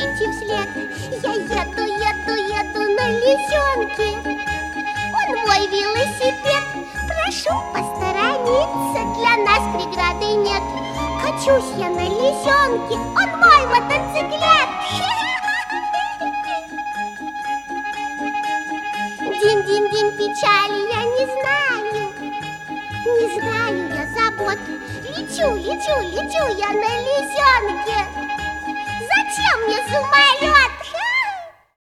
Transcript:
идти вслед. Я еду на лисенке. Он мой велосипед. Прошу посторониться, для нас преграды нет. Качусь я на лисенке, он мой мотоциклет. Динь-динь-динь, печали я не знаю. Не знаю я забот. Лечу я на лисенке. Зачем мне самолет?